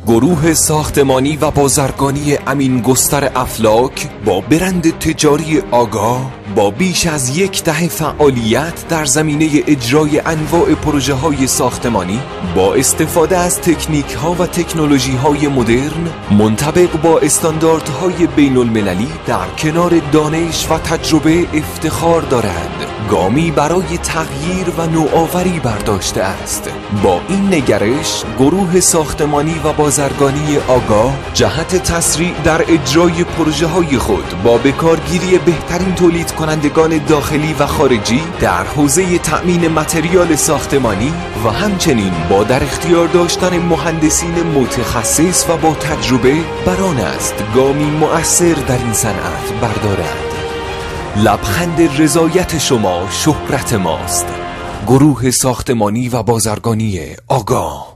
گروه ساختمانی و بازرگانی امین گستر افلاک با برند تجاری آگاه با بیش از 10 دهه فعالیت در زمینه اجرای انواع پروژه های ساختمانی با استفاده از تکنیک ها و تکنولوژی های مدرن منطبق با استانداردهای بین المللی در کنار دانش و تجربه افتخار دارند، گامی برای تغییر و نوآوری برداشته است. با این نگرش گروه ساختمانی و بازرگانی آگاه جهت تسریع در اجرای پروژه های خود با بکارگیری بهترین تولید کنندگان داخلی و خارجی در حوزه تأمین متریال ساختمانی و همچنین با در اختیار داشتن مهندسین متخصص و با تجربه بران است گامی مؤثر در این صنعت بردارند. لبخند رضایت شما شهرت ماست. گروه ساختمانی و بازرگانی آگاه.